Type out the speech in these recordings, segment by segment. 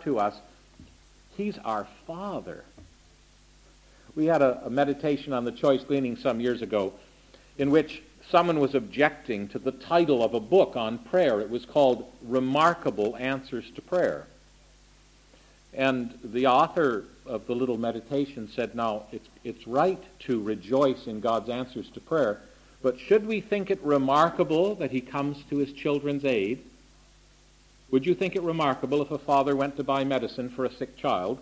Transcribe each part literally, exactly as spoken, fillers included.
to us, he's our Father. We had a, a meditation on the choice gleaning some years ago in which someone was objecting to the title of a book on prayer. It was called Remarkable Answers to Prayer. And the author of the little meditation said, now, it's, it's right to rejoice in God's answers to prayer, but should we think it remarkable that he comes to his children's aid? Would you think it remarkable if a father went to buy medicine for a sick child?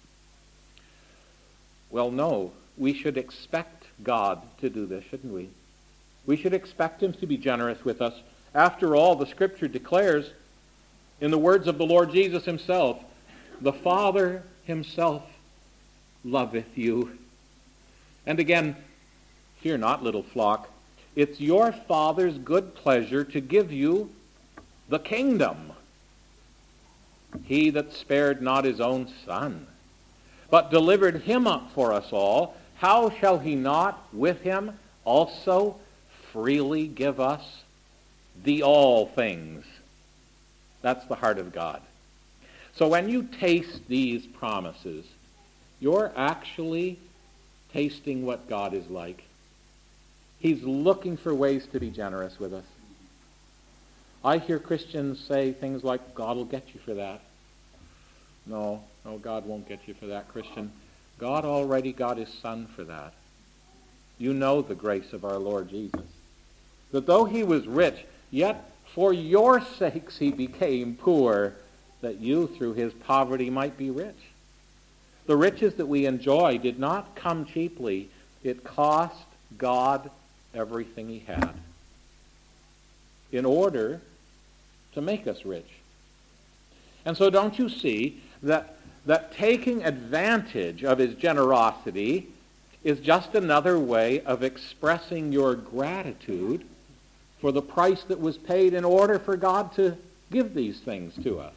Well, no. We should expect God to do this, shouldn't we? We should expect him to be generous with us. After all, the Scripture declares, in the words of the Lord Jesus himself, the Father himself loveth you. And again, fear not, little flock. It's your Father's good pleasure to give you the kingdom. He that spared not his own Son, but delivered him up for us all, how shall he not with him also freely give us the all things? That's the heart of God. So when you taste these promises, you're actually tasting what God is like. He's looking for ways to be generous with us. I hear Christians say things like, God will get you for that. No, no, God won't get you for that, Christian. God already got his Son for that. You know the grace of our Lord Jesus. That though he was rich, yet for your sakes he became poor, that you through his poverty might be rich. The riches that we enjoy did not come cheaply. It cost God everything he had in order to make us rich. And so don't you see that, that taking advantage of his generosity is just another way of expressing your gratitude for the price that was paid in order for God to give these things to us.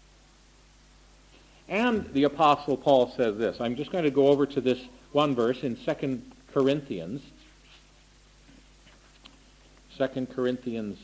And the Apostle Paul says this. I'm just going to go over to this one verse in Second Corinthians. Second Corinthians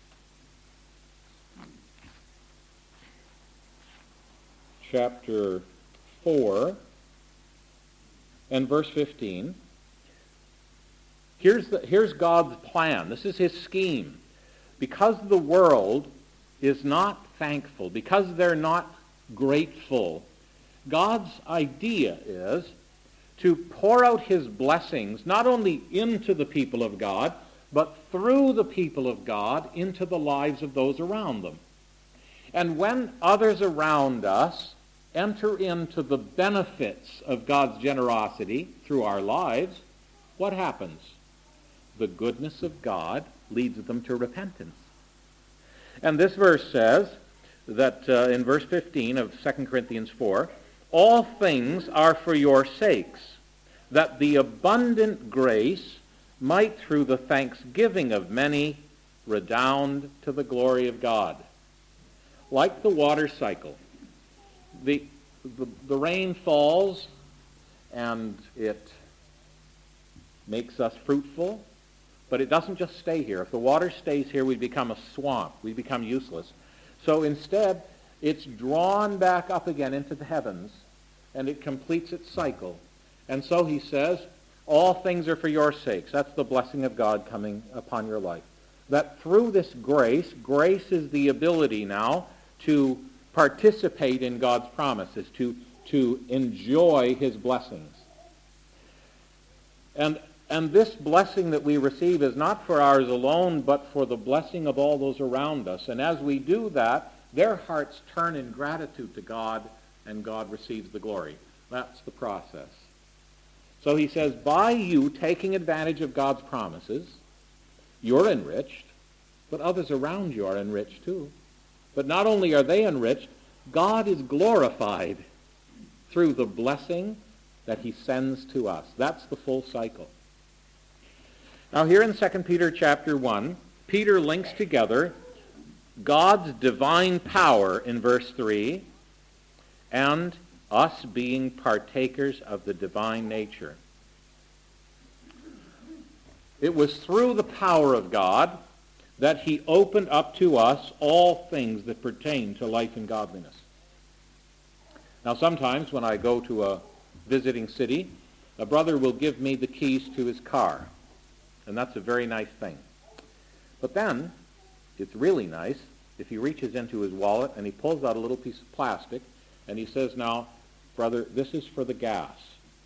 chapter four and verse fifteen. Here's, the, here's God's plan. This is his scheme. Because the world is not thankful, because they're not grateful, God's idea is to pour out his blessings not only into the people of God, but through the people of God into the lives of those around them. And when others around us enter into the benefits of God's generosity through our lives, what happens? The goodness of God leads them to repentance. And this verse says that uh, in verse fifteen of Second Corinthians four, all things are for your sakes, that the abundant grace might through the thanksgiving of many redound to the glory of God. Like the water cycle, the, the, the rain falls and it makes us fruitful, but it doesn't just stay here. If the water stays here, we become a swamp. We become useless. So instead, it's drawn back up again into the heavens, and it completes its cycle. And so he says, all things are for your sakes. That's the blessing of God coming upon your life. That through this grace, grace is the ability now to participate in God's promises, to, to enjoy his blessings. And, and this blessing that we receive is not for ours alone, but for the blessing of all those around us. And as we do that, their hearts turn in gratitude to God, and God receives the glory. That's the process. So he says, by you taking advantage of God's promises, you're enriched, but others around you are enriched too. But not only are they enriched, God is glorified through the blessing that he sends to us. That's the full cycle. Now here in Second Peter chapter one, Peter links together God's divine power in verse three and us being partakers of the divine nature. It was through the power of God that he opened up to us all things that pertain to life and godliness. Now, sometimes when I go to a visiting city, a brother will give me the keys to his car, and that's a very nice thing. But then, it's really nice if he reaches into his wallet and he pulls out a little piece of plastic and he says, now, brother, this is for the gas.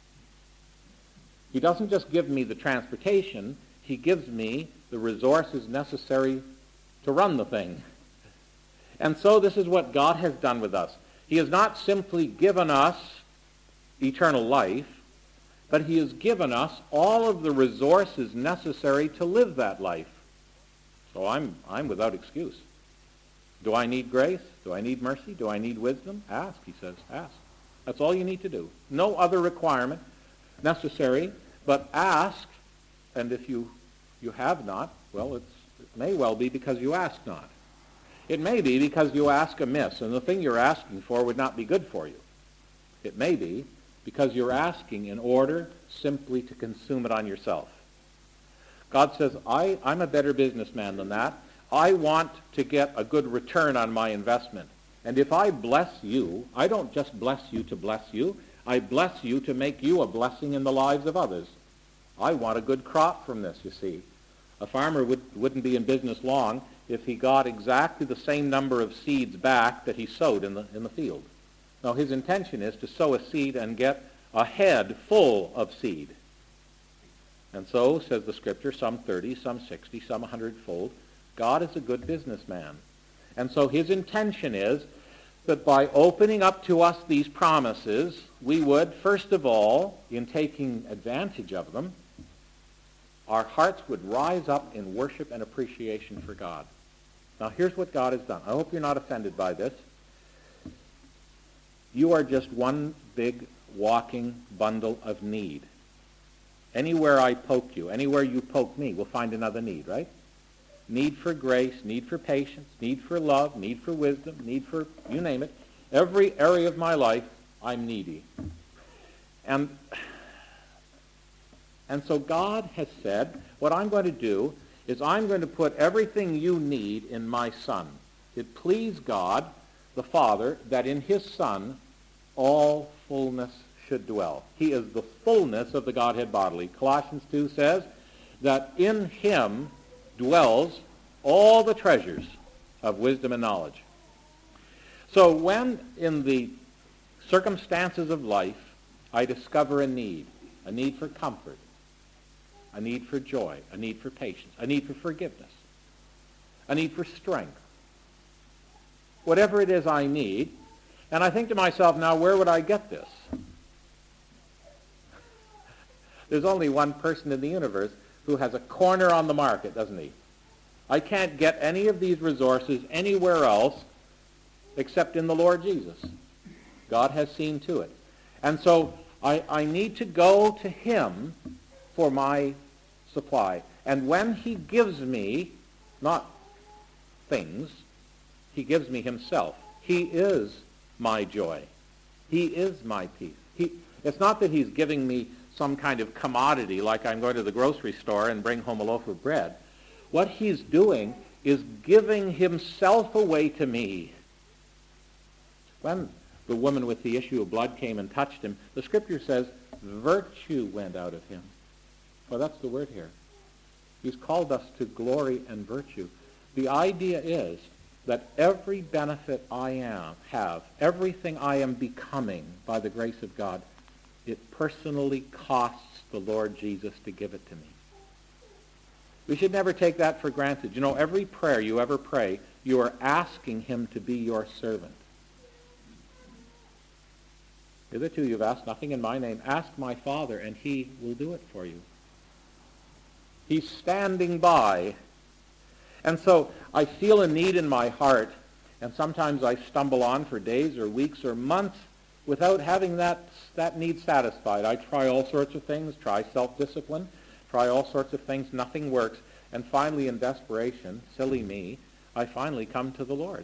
He doesn't just give me the transportation, he gives me the resources necessary to run the thing. And so this is what God has done with us. He has not simply given us eternal life, but he has given us all of the resources necessary to live that life. So I'm, I'm without excuse. Do I need grace? Do I need mercy? Do I need wisdom? Ask, he says, ask. That's all you need to do. No other requirement necessary, but ask, and if you, you have not, well, it's, it may well be because you ask not. It may be because you ask amiss, and the thing you're asking for would not be good for you. It may be because you're asking in order simply to consume it on yourself. God says, I, I'm a better businessman than that. I want to get a good return on my investment. And if I bless you, I don't just bless you to bless you. I bless you to make you a blessing in the lives of others. I want a good crop from this, you see. A farmer would, wouldn't be in business long if he got exactly the same number of seeds back that he sowed in the, in the field. Now, his intention is to sow a seed and get a head full of seed. And so, says the Scripture, some thirty, some sixty, some a hundredfold. God is a good businessman. And so his intention is that by opening up to us these promises, we would, first of all, in taking advantage of them, our hearts would rise up in worship and appreciation for God. Now, here's what God has done. I hope you're not offended by this. You are just one big walking bundle of need. Anywhere I poke you, anywhere you poke me, we'll find another need, right? Need for grace, need for patience, need for love, need for wisdom, need for, you name it. Every area of my life, I'm needy. And, and so God has said, what I'm going to do is I'm going to put everything you need in my Son. It pleased God, the Father, that in his Son all fullness should dwell. He is the fullness of the Godhead bodily. Colossians two says that in him dwells all the treasures of wisdom and knowledge. So when in the circumstances of life I discover a need, a need for comfort, a need for joy, a need for patience, a need for forgiveness, a need for strength, whatever it is I need, and I think to myself, now where would I get this? There's only one person in the universe who has a corner on the market, doesn't he? I can't get any of these resources anywhere else except in the Lord Jesus. God has seen to it. And so I, I need to go to him for my supply. And when he gives me, not things, he gives me himself. He is my joy. He is my peace. He, it's not that he's giving me some kind of commodity like I'm going to the grocery store and bring home a loaf of bread. What he's doing is giving himself away to me. When the woman with the issue of blood came and touched him, the Scripture says virtue went out of him. Well, that's the word here. He's called us to glory and virtue. The idea is that every benefit I am, have, everything I am becoming by the grace of God, it personally costs the Lord Jesus to give it to me. We should never take that for granted. You know, every prayer you ever pray, you are asking him to be your servant. Hitherto you've asked nothing in my name. Ask my Father, and he will do it for you. He's standing by. And so I feel a need in my heart, and sometimes I stumble on for days or weeks or months without having that, that need satisfied. I try all sorts of things, try self-discipline, try all sorts of things, nothing works. And finally, in desperation, silly me, I finally come to the Lord.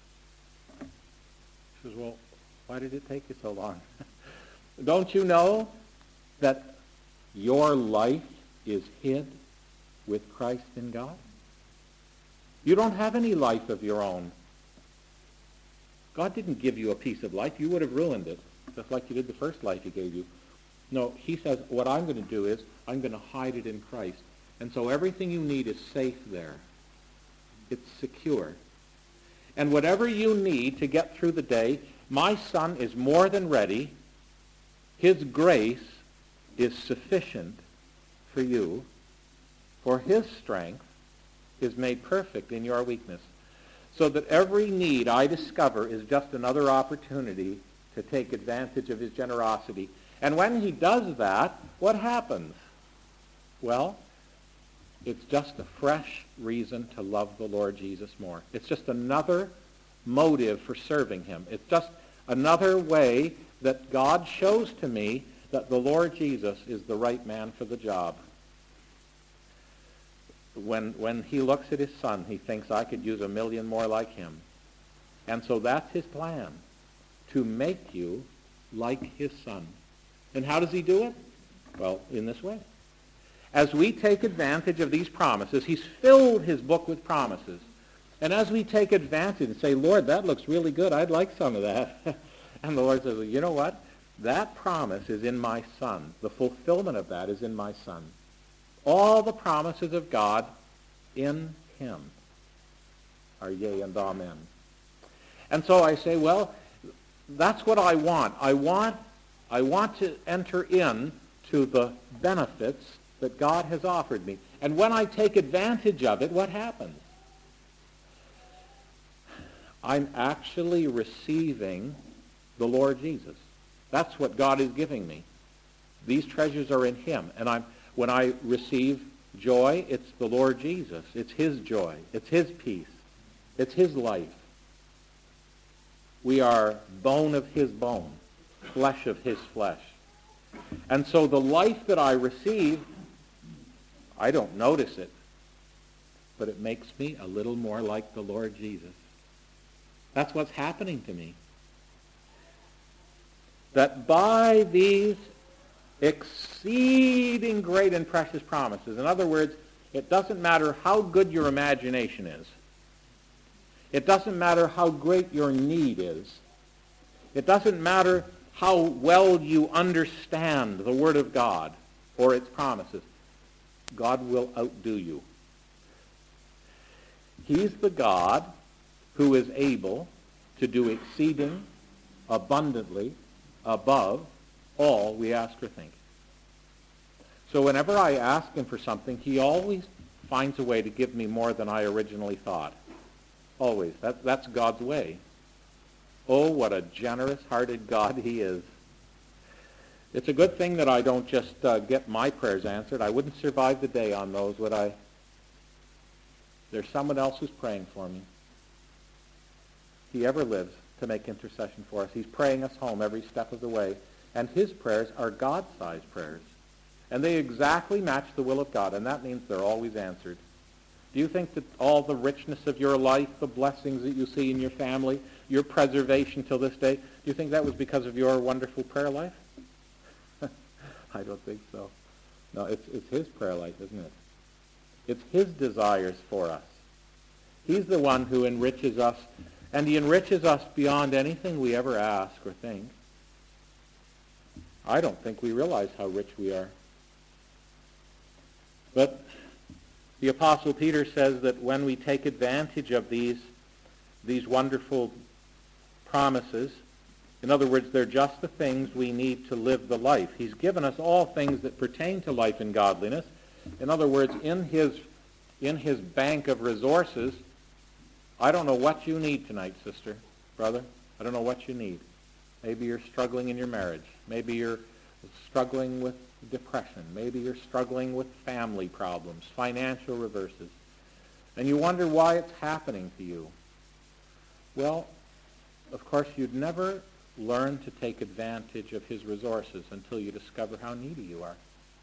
He says, well, why did it take you so long? Don't you know that your life is hid with Christ in God? You don't have any life of your own. God didn't give you a piece of life. You would have ruined it, just like you did the first life he gave you. No, he says, what I'm going to do is I'm going to hide it in Christ. And so everything you need is safe there. It's secure. And whatever you need to get through the day, my Son is more than ready. His grace is sufficient for you, for his strength is made perfect in your weakness. So that every need I discover is just another opportunity to take advantage of his generosity. And when he does that, what happens? Well, it's just a fresh reason to love the Lord Jesus more. It's just another motive for serving him. It's just another way that God shows to me that the Lord Jesus is the right man for the job. When, when he looks at his Son, he thinks, I could use a million more like him. And so that's his plan, to make you like his Son. And how does he do it? Well, in this way. As we take advantage of these promises, he's filled his book with promises. And as we take advantage and say, Lord, that looks really good, I'd like some of that. And the Lord says, well, you know what? That promise is in my Son. The fulfillment of that is in my Son. All the promises of God in him are yea and amen. And so I say, well, that's what I want. I want, I want to enter in to the benefits that God has offered me. And when I take advantage of it, what happens? I'm actually receiving the Lord Jesus. That's what God is giving me. These treasures are in him. And I'm when I receive joy, it's the Lord Jesus. It's his joy. It's his peace. It's his life. We are bone of his bone, flesh of his flesh. And so the life that I receive, I don't notice it, but it makes me a little more like the Lord Jesus. That's what's happening to me. That by these exceeding great and precious promises, in other words, it doesn't matter how good your imagination is. It doesn't matter how great your need is. It doesn't matter how well you understand the Word of God or its promises. God will outdo you. He's the God who is able to do exceeding abundantly above all we ask or think. So whenever I ask him for something, he always finds a way to give me more than I originally thought. Always. That, that's God's way. Oh, what a generous-hearted God he is. It's a good thing that I don't just uh, get my prayers answered. I wouldn't survive the day on those, would I? There's someone else who's praying for me. He ever lives to make intercession for us. He's praying us home every step of the way. And his prayers are God-sized prayers. And they exactly match the will of God, and that means they're always answered. Do you think that all the richness of your life, the blessings that you see in your family, your preservation till this day, do you think that was because of your wonderful prayer life? I don't think so. No, it's, it's his prayer life, isn't it? It's his desires for us. He's the one who enriches us, and he enriches us beyond anything we ever ask or think. I don't think we realize how rich we are. But the Apostle Peter says that when we take advantage of these, these wonderful promises, in other words, they're just the things we need to live the life. He's given us all things that pertain to life and godliness. In other words, in his, in his bank of resources, I don't know what you need tonight, sister, brother. I don't know what you need. Maybe you're struggling in your marriage. Maybe you're struggling with depression. Maybe you're struggling with family problems, financial reverses. And you wonder why it's happening to you. Well, of course, you'd never learn to take advantage of his resources until you discover how needy you are.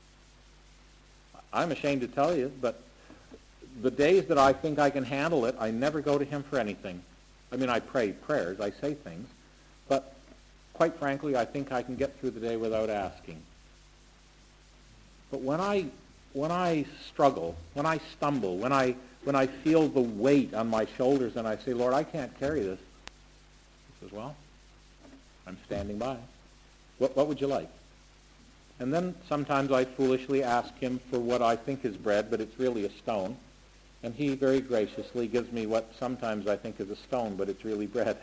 I'm ashamed to tell you, but the days that I think I can handle it, I never go to him for anything. I mean, I pray prayers, I say things, but quite frankly, I think I can get through the day without asking. But when I when I struggle, when I stumble, when I when I feel the weight on my shoulders and I say, Lord, I can't carry this, says, well, I'm standing by. What, what would you like? And then sometimes I foolishly ask him for what I think is bread, but it's really a stone. And he very graciously gives me what sometimes I think is a stone, but it's really bread.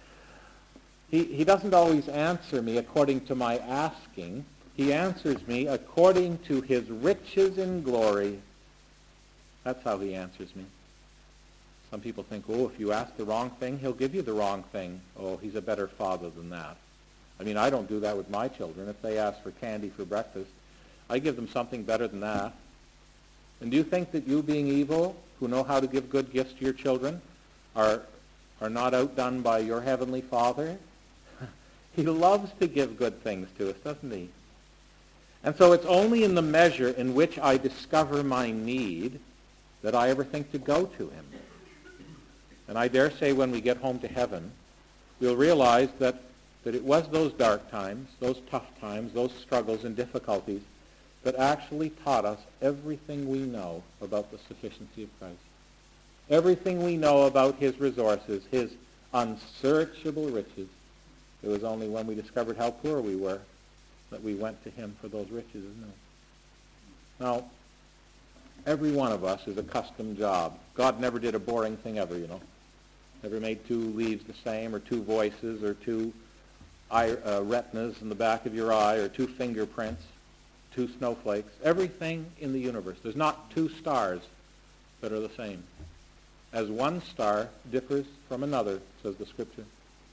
he, he doesn't always answer me according to my asking. He answers me according to his riches in glory. That's how he answers me. Some people think, oh, if you ask the wrong thing, he'll give you the wrong thing. Oh, he's a better father than that. I mean, I don't do that with my children. If they ask for candy for breakfast, I give them something better than that. And do you think that you, being evil, who know how to give good gifts to your children, are, are not outdone by your heavenly Father? He loves to give good things to us, doesn't he? And so it's only in the measure in which I discover my need that I ever think to go to him. And I dare say when we get home to heaven, we'll realize that, that it was those dark times, those tough times, those struggles and difficulties that actually taught us everything we know about the sufficiency of Christ. Everything we know about his resources, his unsearchable riches. It was only when we discovered how poor we were that we went to him for those riches, isn't it? Now, every one of us is a custom job. God never did a boring thing ever, you know. Never made two leaves the same, or two voices, or two eye, uh, retinas in the back of your eye, or two fingerprints, two snowflakes. Everything in the universe. There's not two stars that are the same. As one star differs from another, says the Scripture.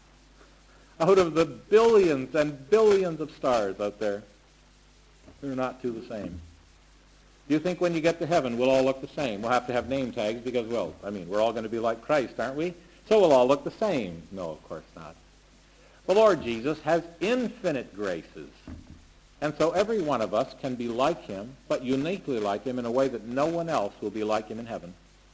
Out of the billions and billions of stars out there, they're not two the same. Do you think when you get to heaven we'll all look the same? We'll have to have name tags because, well, I mean, we're all going to be like Christ, aren't we? So we'll all look the same. No, of course not. The Lord Jesus has infinite graces. And so every one of us can be like him, but uniquely like him in a way that no one else will be like him in heaven.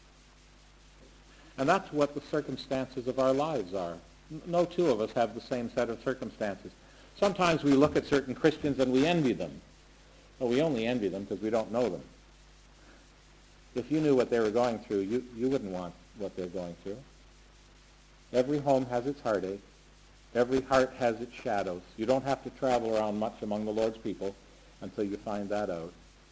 And that's what the circumstances of our lives are. No two of us have the same set of circumstances. Sometimes we look at certain Christians and we envy them. Well, we only envy them because we don't know them. If you knew what they were going through, you, you wouldn't want what they're going through. Every home has its heartache. Every heart has its shadows. You don't have to travel around much among the Lord's people until you find that out.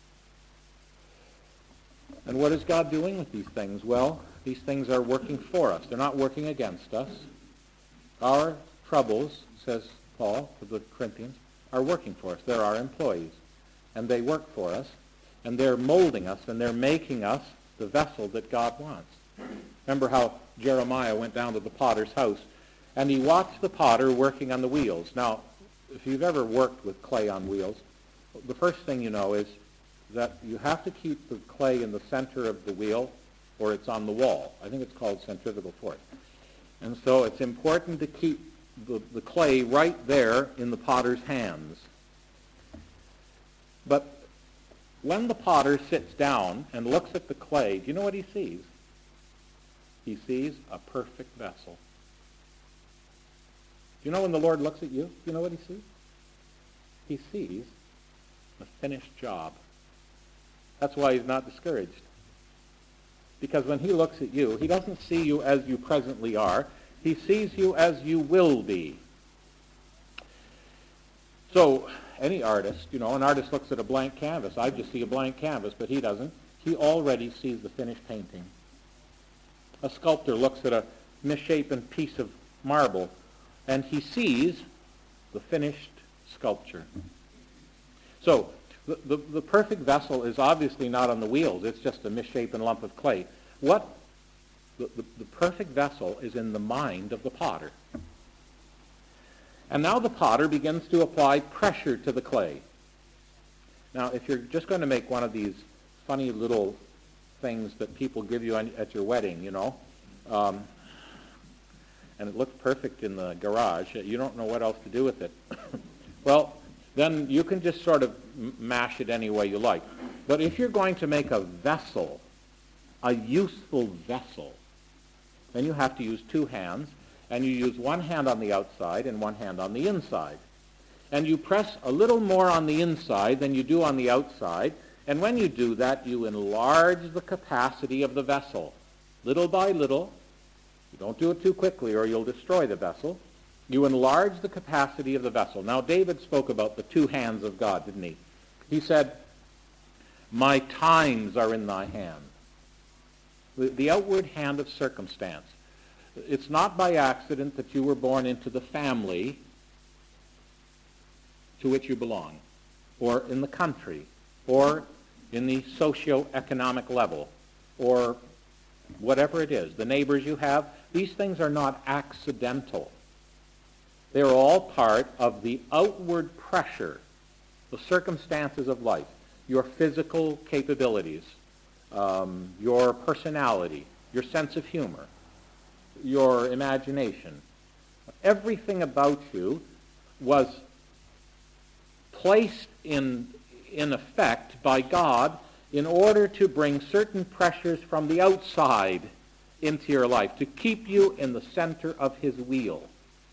And what is God doing with these things? Well, these things are working for us. They're not working against us. Our troubles, says Paul to the Corinthians, are working for us. They're our employees. And they work for us. And they're molding us, and they're making us the vessel that God wants. Remember how Jeremiah went down to the potter's house, and he watched the potter working on the wheels. Now, if you've ever worked with clay on wheels, the first thing you know is that you have to keep the clay in the center of the wheel, or it's on the wall. I think it's called centrifugal force. And so it's important to keep the, the clay right there in the potter's hands. But when the potter sits down and looks at the clay, do you know what he sees? He sees a perfect vessel. Do you know when the Lord looks at you, do you know what he sees? He sees a finished job. That's why he's not discouraged. Because when he looks at you, he doesn't see you as you presently are. He sees you as you will be. So, any artist, you know, an artist looks at a blank canvas. I just see a blank canvas, but he doesn't. He already sees the finished painting. A sculptor looks at a misshapen piece of marble, and he sees the finished sculpture. So, the, the, the perfect vessel is obviously not on the wheels. It's just a misshapen lump of clay. What the, the, the perfect vessel is in the mind of the potter. And now the potter begins to apply pressure to the clay. Now, if you're just going to make one of these funny little things that people give you on, at your wedding, you know, um, and it looks perfect in the garage, you don't know what else to do with it. Well, then you can just sort of mash it any way you like. But if you're going to make a vessel, a useful vessel, then you have to use two hands, and you use one hand on the outside and one hand on the inside. And you press a little more on the inside than you do on the outside, and when you do that, you enlarge the capacity of the vessel. Little by little. You don't do it too quickly or you'll destroy the vessel. You enlarge the capacity of the vessel. Now, David spoke about the two hands of God, didn't he? He said, my times are in thy hand. The, the outward hand of circumstance. It's not by accident that you were born into the family to which you belong, or in the country, or in the socio-economic level, or whatever it is, the neighbors you have. These things are not accidental. They are all part of the outward pressure, the circumstances of life, your physical capabilities, um, your personality, your sense of humor, your imagination. Everything about you was placed in, in effect by God in order to bring certain pressures from the outside into your life, to keep you in the center of his wheel.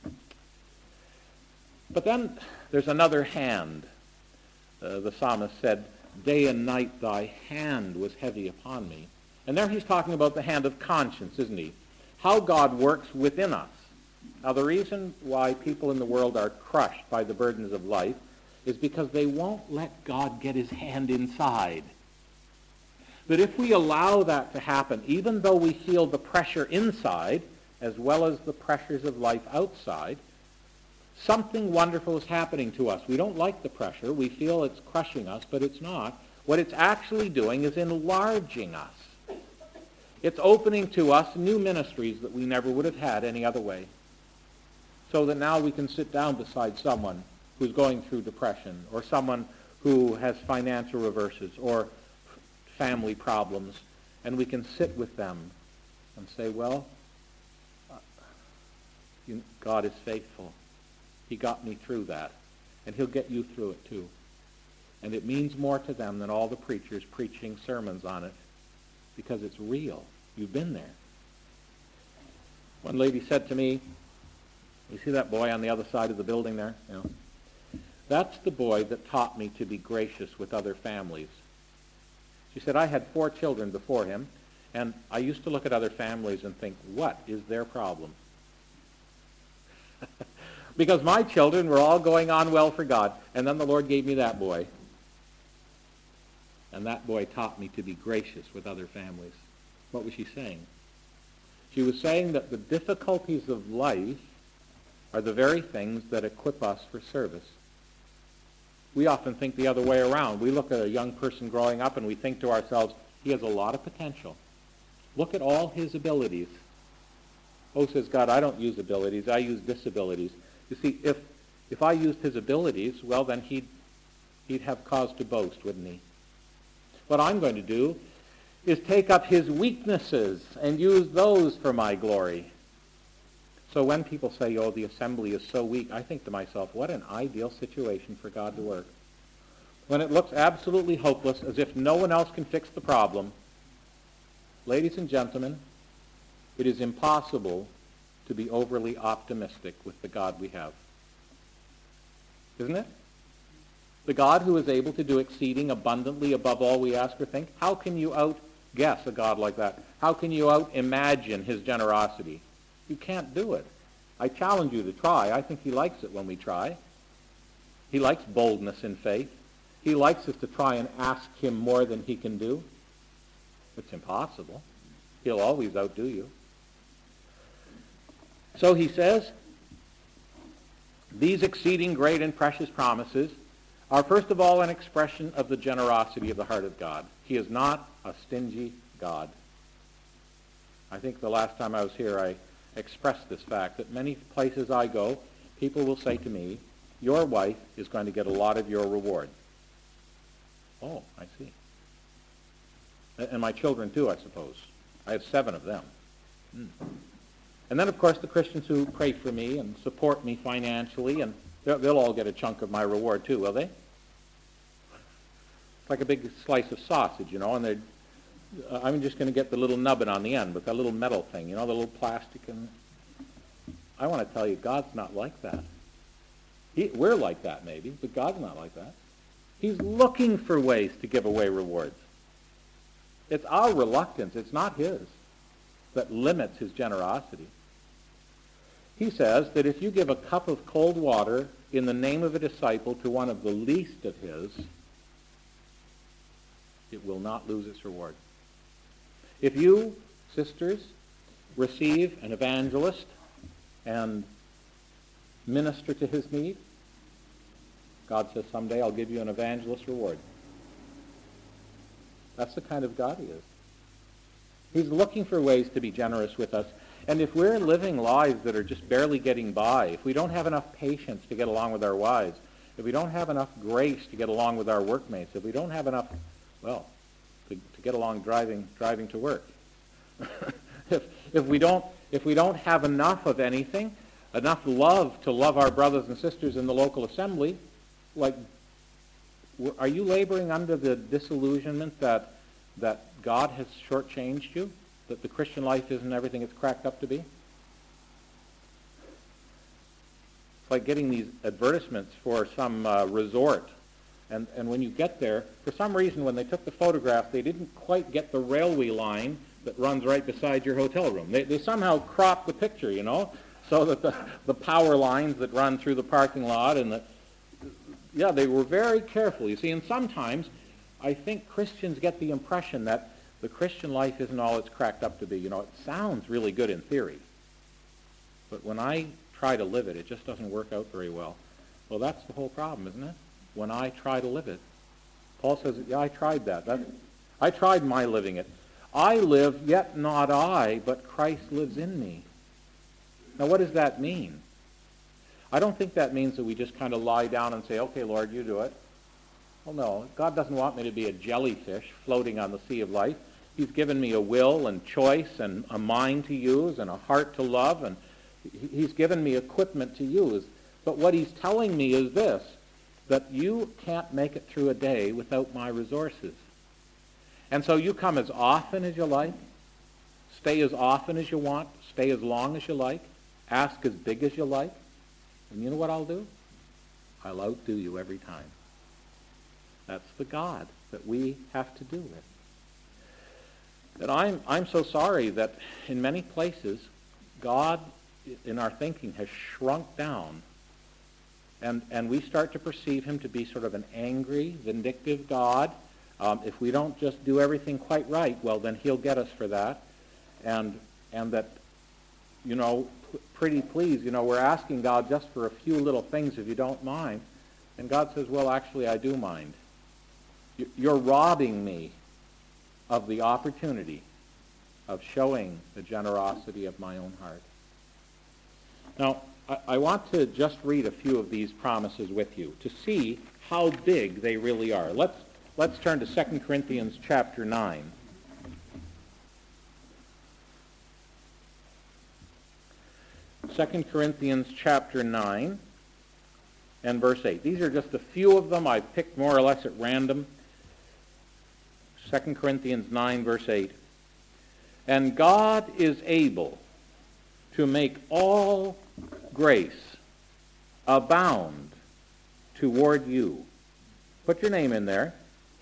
But then there's another hand. Uh, the psalmist said, day and night thy hand was heavy upon me. And there he's talking about the hand of conscience, isn't he? How God works within us. Now, the reason why people in the world are crushed by the burdens of life is because they won't let God get his hand inside. That if we allow that to happen, even though we feel the pressure inside as well as the pressures of life outside, something wonderful is happening to us. We don't like the pressure. We feel it's crushing us, but it's not. What it's actually doing is enlarging us. It's opening to us new ministries that we never would have had any other way. So that now we can sit down beside someone who's going through depression, or someone who has financial reverses, or family problems, and we can sit with them and say, well, uh, you, God is faithful. He got me through that, and he'll get you through it too. And it means more to them than all the preachers preaching sermons on it, because it's real. You've been there. One lady said to me, you see that boy on the other side of the building there? You know, that's the boy that taught me to be gracious with other families. She said, I had four children before him, and I used to look at other families and think, what is their problem? Because my children were all going on well for God, and then the Lord gave me that boy. And that boy taught me to be gracious with other families. What was she saying? She was saying that the difficulties of life are the very things that equip us for service. We often think the other way around. We look at a young person growing up and we think to ourselves, he has a lot of potential. Look at all his abilities. Oh, says God, I don't use abilities, I use disabilities. You see, if if I used his abilities, well, then he'd, he'd have cause to boast, wouldn't he? What I'm going to do is take up his weaknesses and use those for my glory. So when people say, oh, the assembly is so weak, I think to myself, what an ideal situation for God to work. When it looks absolutely hopeless, as if no one else can fix the problem, ladies and gentlemen, it is impossible to be overly optimistic with the God we have. Isn't it? The God who is able to do exceeding abundantly above all we ask or think. How can you outguess a God like that? How can you out-imagine his generosity? You can't do it. I challenge you to try. I think he likes it when we try. He likes boldness in faith. He likes us to try and ask him more than he can do. It's impossible. He'll always outdo you. So he says, these exceeding great and precious promises are first of all an expression of the generosity of the heart of God. He is not a stingy God. I think the last time I was here I expressed this fact, that many places I go, people will say to me, your wife is going to get a lot of your reward. Oh, I see. And my children too, I suppose. I have seven of them. Hmm. And then, of course, the Christians who pray for me and support me financially, and they'll, they'll all get a chunk of my reward too, will they? It's like a big slice of sausage, you know, and they're Uh, I'm just going to get the little nubbin on the end with that little metal thing, you know, the little plastic. And I want to tell you, God's not like that. He, we're like that maybe, but God's not like that. He's looking for ways to give away rewards. It's our reluctance, it's not his, that limits his generosity. He says that if you give a cup of cold water in the name of a disciple to one of the least of his, it will not lose its reward. If you, sisters, receive an evangelist and minister to his need, God says, someday I'll give you an evangelist reward. That's the kind of God he is. He's looking for ways to be generous with us. And if we're living lives that are just barely getting by, if we don't have enough patience to get along with our wives, if we don't have enough grace to get along with our workmates, if we don't have enough, well, to, to get along driving driving to work, if if we don't if we don't have enough of anything, enough love to love our brothers and sisters in the local assembly, like, are you laboring under the disillusionment that that God has shortchanged you? That the Christian life isn't everything it's cracked up to be? It's like getting these advertisements for some uh, resort. And, and when you get there, for some reason when they took the photograph, they didn't quite get the railway line that runs right beside your hotel room. They, they somehow cropped the picture, you know, so that the, the power lines that run through the parking lot and the, yeah, they were very careful. You see, and sometimes I think Christians get the impression that the Christian life isn't all it's cracked up to be. You know, it sounds really good in theory, but when I try to live it, it just doesn't work out very well. Well, that's the whole problem, isn't it? When I try to live it. Paul says, yeah, I tried that. that I tried my living it. I live, yet not I, but Christ lives in me. Now, what does that mean? I don't think that means that we just kind of lie down and say, okay, Lord, you do it. Well, no. God doesn't want me to be a jellyfish floating on the sea of life. He's given me a will and choice and a mind to use and a heart to love, and he's given me equipment to use. But what he's telling me is this, that you can't make it through a day without my resources. And so you come as often as you like, stay as often as you want, stay as long as you like, ask as big as you like, and you know what I'll do? I'll outdo you every time. That's the God that we have to do with. That I'm, I'm so sorry that in many places, God, in our thinking, has shrunk down. And, and we start to perceive him to be sort of an angry, vindictive God. Um, if we don't just do everything quite right, well, then he'll get us for that. And, and that, you know, p- pretty please, you know, we're asking God just for a few little things if you don't mind. And God says, well, actually, I do mind. You're robbing me of the opportunity of showing the generosity of my own heart. Now, I, I want to just read a few of these promises with you to see how big they really are. Let's, let's turn to Second Corinthians chapter nine. Second Corinthians chapter nine and verse eight. These are just a few of them. I picked more or less at random. Second Corinthians nine, verse eight. And God is able to make all grace abound toward you. Put your name in there.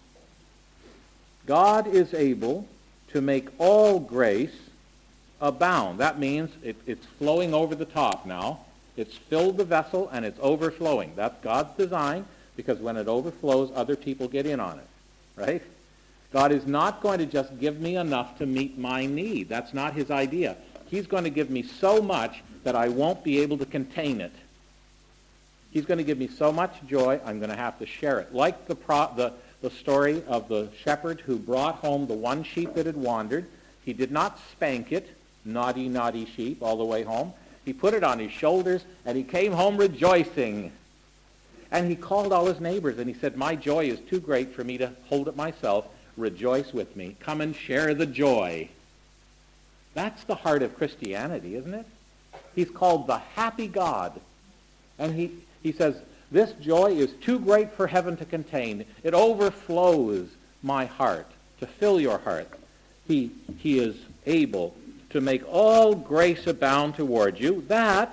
God is able to make all grace abound. That means it, it's flowing over the top now. It's filled the vessel and it's overflowing. That's God's design, because when it overflows, other people get in on it, right? God is not going to just give me enough to meet my need. That's not his idea. He's going to give me so much that I won't be able to contain it. He's going to give me so much joy, I'm going to have to share it. Like the, pro- the, the story of the shepherd who brought home the one sheep that had wandered. He did not spank it, naughty, naughty sheep, all the way home. He put it on his shoulders, and he came home rejoicing. And he called all his neighbors, and he said, my joy is too great for me to hold it myself. Rejoice with me. Come and share the joy. That's the heart of Christianity, isn't it? He's called the happy God. And he, he says, this joy is too great for heaven to contain. It overflows my heart, to fill your heart. He, he is able to make all grace abound toward you, that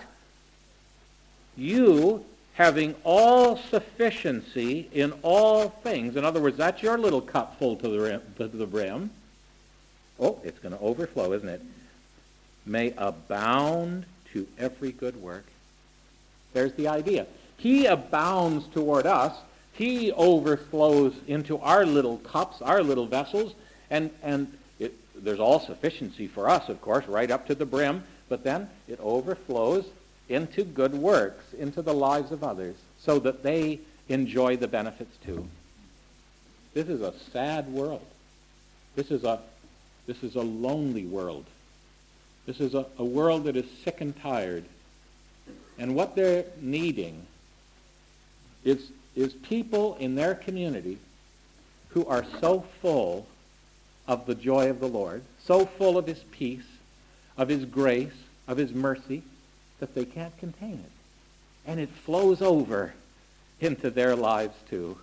you, having all sufficiency in all things. In other words, that's your little cup full to the rim, to the brim. Oh, it's going to overflow, isn't it? May abound to every good work. There's the idea. He abounds toward us. He overflows into our little cups, our little vessels, and, and it, there's all sufficiency for us, of course, right up to the brim, but then it overflows into good works, into the lives of others, so that they enjoy the benefits too. This is a sad world. This is a, this is a lonely world. This is a, a world that is sick and tired. And what they're needing is, is people in their community who are so full of the joy of the Lord, so full of his peace, of his grace, of his mercy, that they can't contain it. And it flows over into their lives too.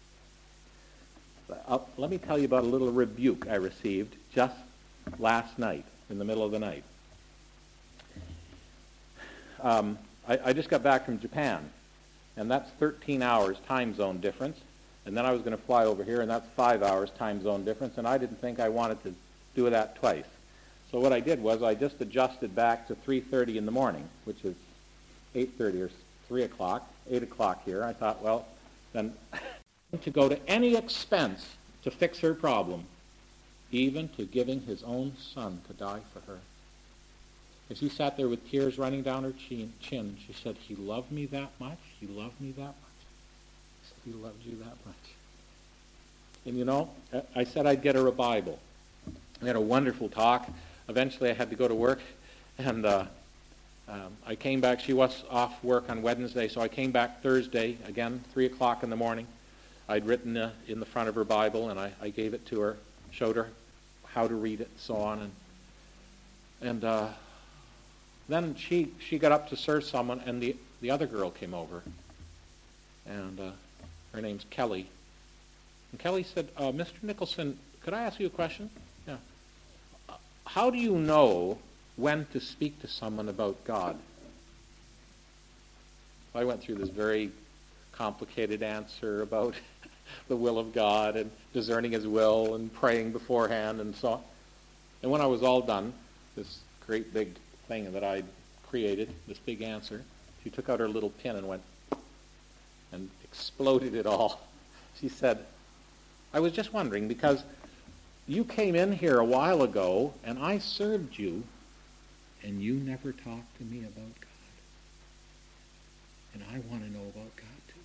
I'll, let me tell you about a little rebuke I received just last night, in the middle of the night. Um, I, I just got back from Japan, and that's thirteen hours time zone difference. And then I was going to fly over here, and that's five hours time zone difference, and I didn't think I wanted to do that twice. So what I did was I just adjusted back to three thirty in the morning, which is eight thirty or three o'clock, eight o'clock here. I thought, well, then to go to any expense to fix her problem, even to giving his own son to die for her. As she sat there with tears running down her chin, chin, she said, he loved me that much? He loved me that much? He said, he loved you that much. And you know, I said I'd get her a Bible. We had a wonderful talk. Eventually I had to go to work, and uh, um, I came back. She was off work on Wednesday, so I came back Thursday, again, three o'clock in the morning. I'd written uh, in the front of her Bible, and I, I gave it to her, showed her how to read it, and so on. And, and uh, then she, she got up to serve someone, and the, the other girl came over. And uh, her name's Kelly. And Kelly said, uh, Mister Nicholson, could I ask you a question? Yeah. Uh, how do you know when to speak to someone about God? I went through this very complicated answer about the will of God and discerning his will and praying beforehand and so on. And when I was all done, this great big thing that I'd created, this big answer, she took out her little pin and went and exploded it all. She said, I was just wondering, because you came in here a while ago and I served you and you never talked to me about God. And I want to know about God too.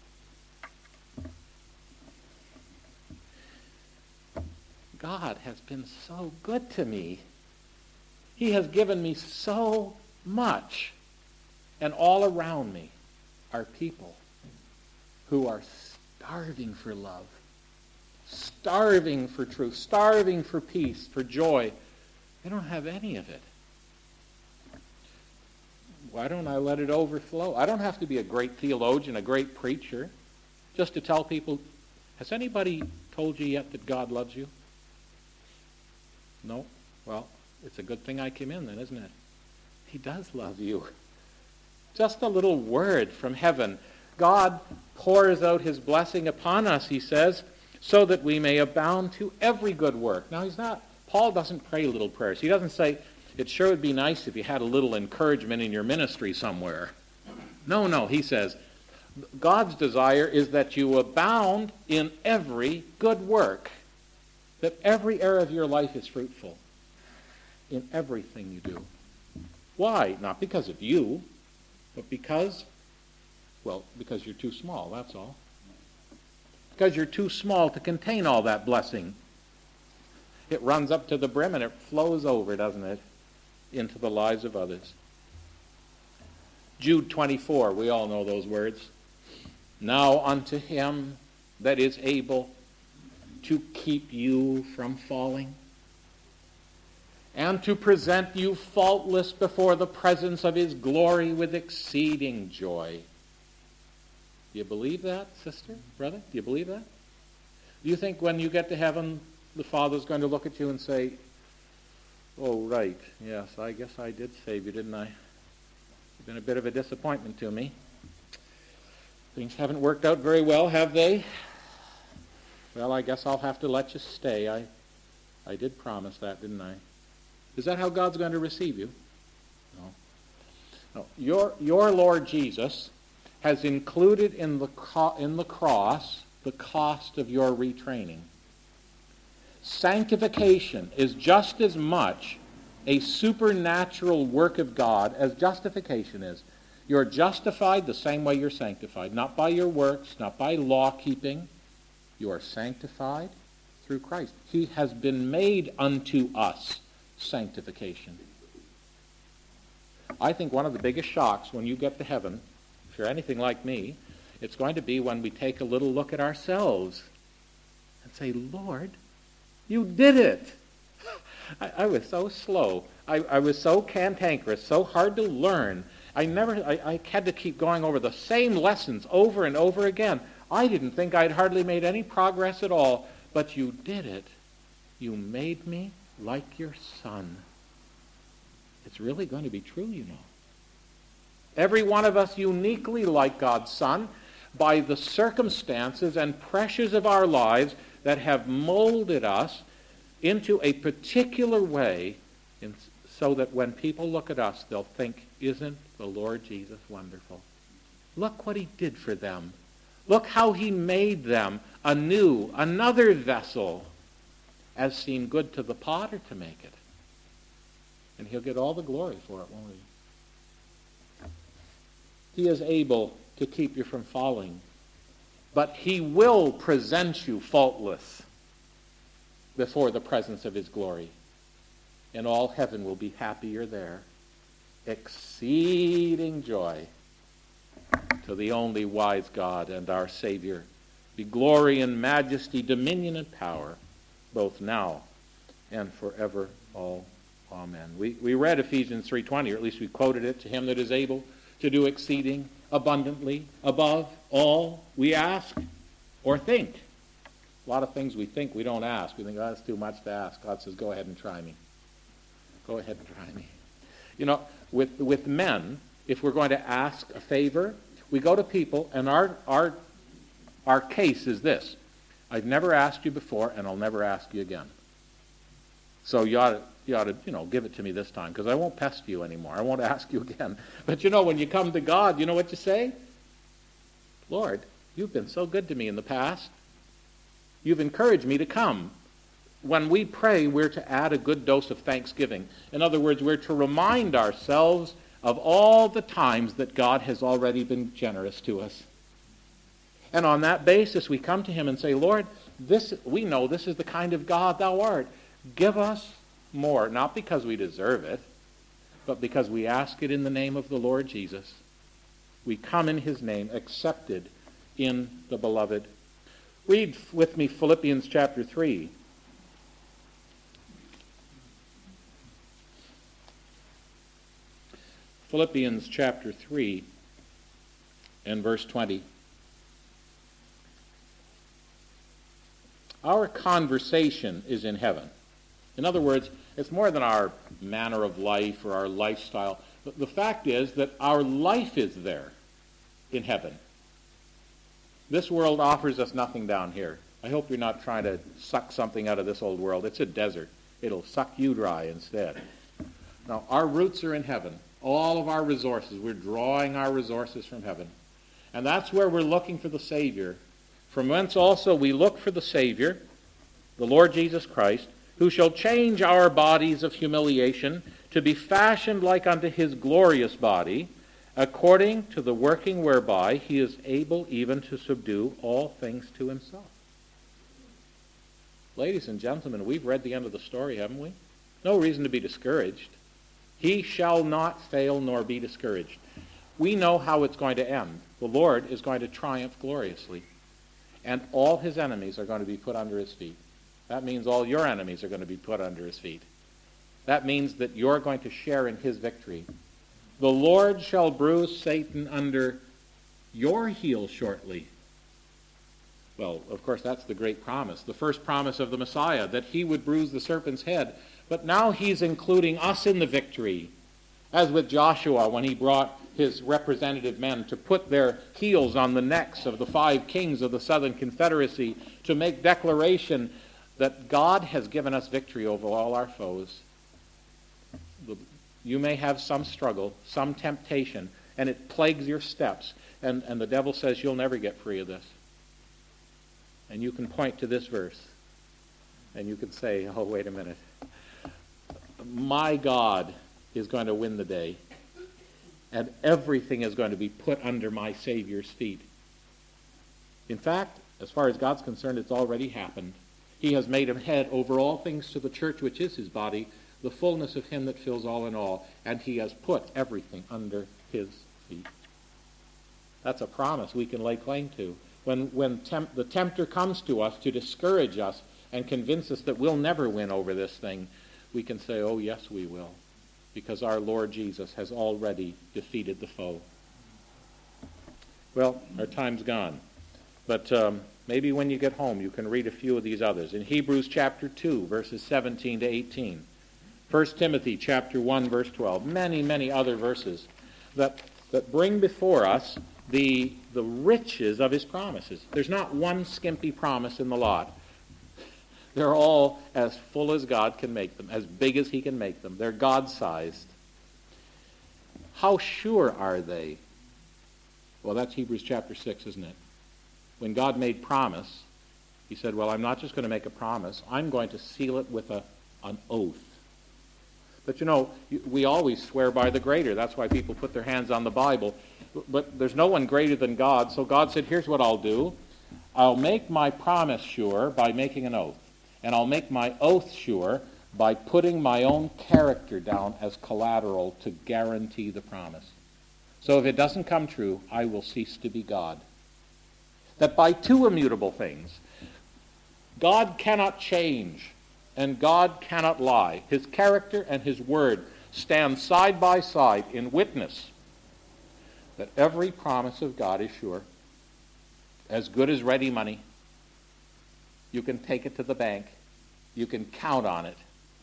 God has been so good to me. He has given me so much. And all around me are people who are starving for love, starving for truth, starving for peace, for joy. They don't have any of it. Why don't I let it overflow? I don't have to be a great theologian, a great preacher, just to tell people, has anybody told you yet that God loves you? No? Well, it's a good thing I came in then, isn't it? He does love you. Just a little word from heaven. God pours out his blessing upon us, he says, so that we may abound to every good work. Now, he's not, Paul doesn't pray little prayers. He doesn't say, it sure would be nice if you had a little encouragement in your ministry somewhere. No, no, he says, God's desire is that you abound in every good work, that every area of your life is fruitful in everything you do. Why? Not because of you, but because, well, because you're too small, that's all. Because you're too small to contain all that blessing. It runs up to the brim and it flows over, doesn't it, into the lives of others. Jude twenty-four, we all know those words. Now unto him that is able to keep you from falling, and to present you faultless before the presence of his glory with exceeding joy. Do you believe that, sister, brother? Do you believe that? Do you think when you get to heaven, the Father's going to look at you and say, oh, right, yes, I guess I did save you, didn't I? You've been a bit of a disappointment to me. Things haven't worked out very well, have they? Well, I guess I'll have to let you stay. I, I did promise that, didn't I? Is that how God's going to receive you? No. No, your, your Lord Jesus has included in the, co- in the cross the cost of your retraining. Sanctification is just as much a supernatural work of God as justification is. You're justified the same way you're sanctified, not by your works, not by law keeping. You are sanctified through Christ. He has been made unto us sanctification. I think one of the biggest shocks when you get to heaven, if you're anything like me, it's going to be when we take a little look at ourselves and say, Lord, you did it. I, I was so slow. I, I was so cantankerous, so hard to learn. I never. I, I had to keep going over the same lessons over and over again. I didn't think I'd hardly made any progress at all, but you did it. You made me like your Son. It's really going to be true, you know. Every one of us uniquely like God's Son by the circumstances and pressures of our lives that have molded us into a particular way in, so that when people look at us, they'll think, isn't the Lord Jesus wonderful? Look what he did for them. Look how he made them anew, another vessel, as seemed good to the potter to make it. And he'll get all the glory for it, won't he? He is able to keep you from falling, but he will present you faultless before the presence of his glory. And all heaven will be happy you're there. Exceeding joy to the only wise God and our Savior. Be glory and majesty, dominion and power, both now and forever all. Amen. We, we read Ephesians three twenty, or at least we quoted it, to him that is able to do exceeding abundantly above all we ask or think. A lot of things we think we don't ask. We think, oh, that's too much to ask. God says, go ahead and try me. Go ahead and try me. You know, with with men, if we're going to ask a favor, we go to people, and our our our case is this. I've never asked you before, and I'll never ask you again. So you ought to, you ought to, you know, give it to me this time, because I won't pester you anymore. I won't ask you again. But you know, when you come to God, you know what you say? Lord, you've been so good to me in the past. You've encouraged me to come. When we pray, we're to add a good dose of thanksgiving. In other words, we're to remind ourselves of all the times that God has already been generous to us. And on that basis, we come to him and say, Lord, this we know this is the kind of God thou art. Give us more, not because we deserve it, but because we ask it in the name of the Lord Jesus. We come in his name, accepted in the beloved. Read with me Philippians chapter three. Philippians chapter three and verse twenty. Our conversation is in heaven. In other words, it's more than our manner of life or our lifestyle. The fact is that our life is there in heaven. This world offers us nothing down here. I hope you're not trying to suck something out of this old world. It's a desert. It'll suck you dry instead. Now, our roots are in heaven. All of our resources, we're drawing our resources from heaven. And that's where we're looking for the Savior. From whence also we look for the Savior, the Lord Jesus Christ, who shall change our bodies of humiliation to be fashioned like unto his glorious body, according to the working whereby he is able even to subdue all things to himself. Ladies and gentlemen, we've read the end of the story, haven't we? No reason to be discouraged. He shall not fail nor be discouraged. We know how it's going to end. The Lord is going to triumph gloriously, and all his enemies are going to be put under his feet. That means all your enemies are going to be put under his feet. That means that you're going to share in his victory. The Lord shall bruise Satan under your heel shortly. Well, of course, that's the great promise, the first promise of the Messiah, that he would bruise the serpent's head. But now he's including us in the victory, as with Joshua when he brought his representative men to put their heels on the necks of the five kings of the Southern Confederacy to make declaration that God has given us victory over all our foes. The, You may have some struggle, some temptation, and it plagues your steps. And, and the devil says you'll never get free of this. And you can point to this verse. And you can say, oh, wait a minute. My God is going to win the day. And everything is going to be put under my Savior's feet. In fact, as far as God's concerned, it's already happened. He has made him head over all things to the church, which is his body, the fullness of him that fills all in all. And he has put everything under his feet. That's a promise we can lay claim to. When, when temp- the tempter comes to us to discourage us and convince us that we'll never win over this thing, we can say, oh, yes, we will. Because our Lord Jesus has already defeated the foe. Well, our time's gone. But um, maybe when you get home, you can read a few of these others. In Hebrews chapter two, verses seventeen to eighteen. First Timothy chapter one, verse twelve. Many, many other verses that, that bring before us the, the riches of his promises. There's not one skimpy promise in the lot. They're all as full as God can make them, as big as he can make them. They're God-sized. How sure are they? Well, that's Hebrews chapter six, isn't it? When God made promise, he said, well, I'm not just going to make a promise. I'm going to seal it with a, an oath. But you know, we always swear by the greater. That's why people put their hands on the Bible. But there's no one greater than God. So God said, here's what I'll do. I'll make my promise sure by making an oath. And I'll make my oath sure by putting my own character down as collateral to guarantee the promise. So if it doesn't come true, I will cease to be God. That by two immutable things, God cannot change and God cannot lie. His character and his word stand side by side in witness that every promise of God is sure, as good as ready money. You can take it to the bank. You can count on it.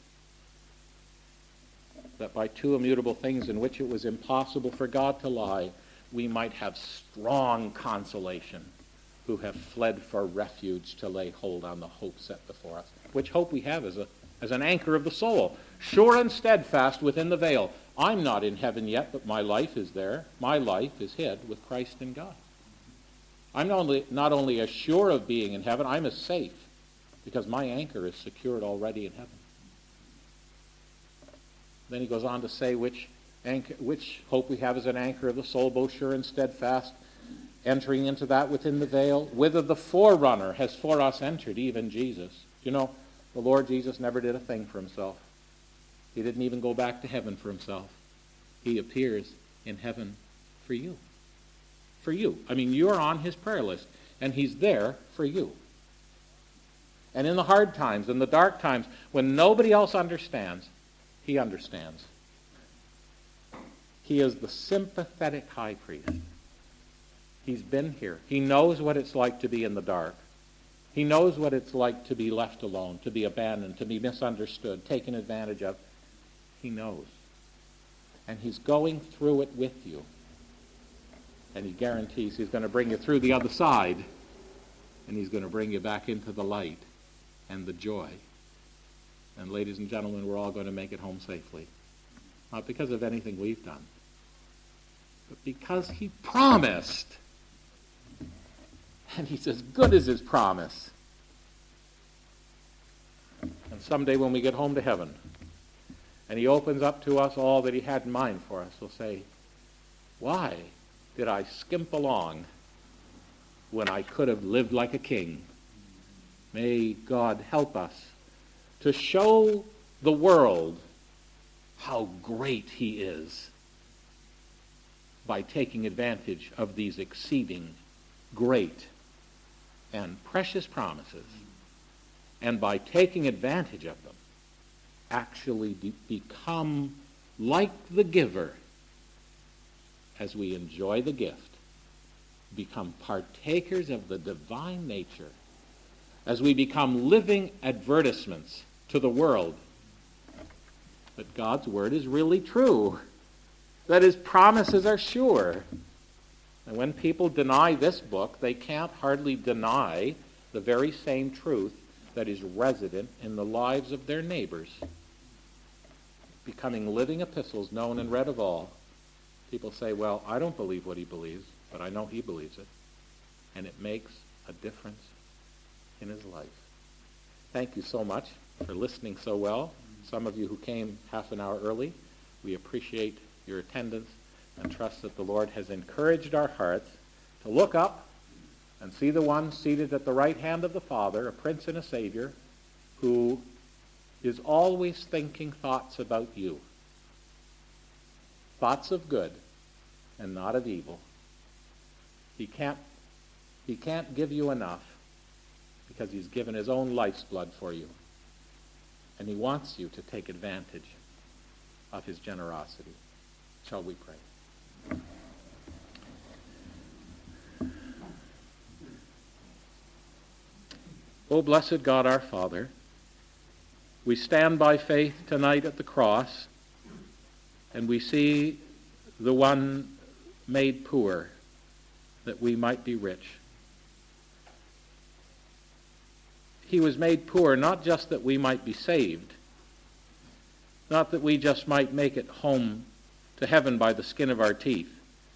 That by two immutable things in which it was impossible for God to lie, we might have strong consolation who have fled for refuge to lay hold on the hope set before us. Which hope we have as, a, as an anchor of the soul, sure and steadfast within the veil. I'm not in heaven yet, but my life is there. My life is hid with Christ in God. I'm not only, not only as sure of being in heaven, I'm as safe, because my anchor is secured already in heaven. Then he goes on to say which anchor, which hope we have as an anchor of the soul, both sure and steadfast, entering into that within the veil, whither the forerunner has for us entered, even Jesus. You know, the Lord Jesus never did a thing for himself. He didn't even go back to heaven for himself. He appears in heaven for you. For you. I mean, you're on his prayer list, and he's there for you. And in the hard times, in the dark times, when nobody else understands, he understands. He is the sympathetic high priest. He's been here. He knows what it's like to be in the dark. He knows what it's like to be left alone, to be abandoned, to be misunderstood, taken advantage of. He knows. And he's going through it with you. And he guarantees he's going to bring you through the other side, and he's going to bring you back into the light and the joy. And ladies and gentlemen, we're all going to make it home safely. Not because of anything we've done, but because he promised. And he's as good as his promise. And someday when we get home to heaven, and he opens up to us all that he had in mind for us, we'll say, why did I skimp along when I could have lived like a king? May God help us to show the world how great he is by taking advantage of these exceeding great and precious promises, and by taking advantage of them, actually de- become like the giver as we enjoy the gift, become partakers of the divine nature, as we become living advertisements to the world that God's word is really true, that his promises are sure. And when people deny this book, they can't hardly deny the very same truth that is resident in the lives of their neighbors. becoming living epistles known and read of all. People say, well, I don't believe what he believes, but I know he believes it. And it makes a difference in his life. Thank you so much for listening so well. Some of you who came half an hour early, we appreciate your attendance and trust that the Lord has encouraged our hearts to look up and see the one seated at the right hand of the Father, a Prince and a Savior, who is always thinking thoughts about you. Thoughts of good and not of evil. He can't, he can't give you enough because he's given his own life's blood for you. And he wants you to take advantage of his generosity. Shall we pray? O blessed God our Father, we stand by faith tonight at the cross, and we see the one made poor that we might be rich. He was made poor not just that we might be saved, not that we just might make it home to heaven by the skin of our teeth.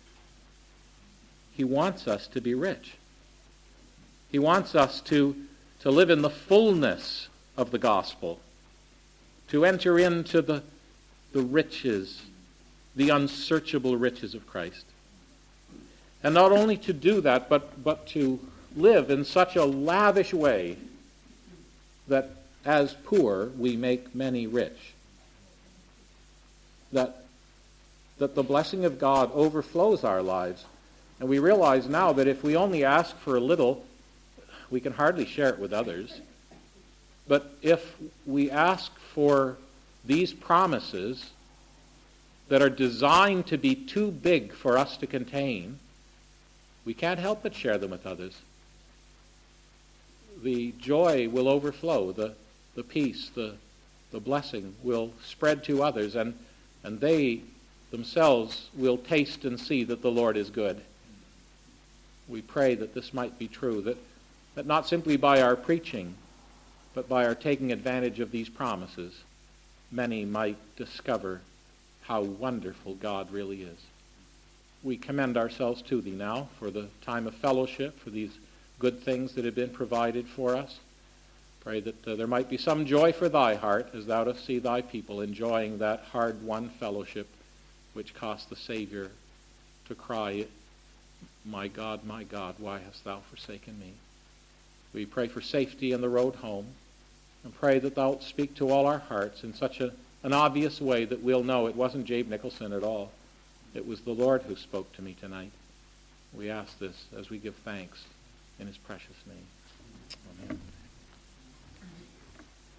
He wants us to be rich. He wants us to, to live in the fullness of the gospel, to enter into the, the riches, the unsearchable riches of Christ. And not only to do that, but, but to live in such a lavish way that as poor we make many rich. That, that the blessing of God overflows our lives. And we realize now that if we only ask for a little, we can hardly share it with others. But if we ask for these promises that are designed to be too big for us to contain, we can't help but share them with others. The joy will overflow, the, the peace, the, the blessing will spread to others, and, and they themselves will taste and see that the Lord is good. We pray that this might be true, that, that not simply by our preaching, but by our taking advantage of these promises, many might discover how wonderful God really is. We commend ourselves to thee now for the time of fellowship, for these good things that have been provided for us. Pray that uh, there might be some joy for thy heart as thou dost see thy people enjoying that hard-won fellowship which cost the Savior to cry, my God, my God, why hast thou forsaken me? We pray for safety in the road home, and pray that thou wilt speak to all our hearts in such a, an obvious way that we'll know it wasn't Jabe Nicholson at all. It was the Lord who spoke to me tonight. We ask this as we give thanks in his precious name.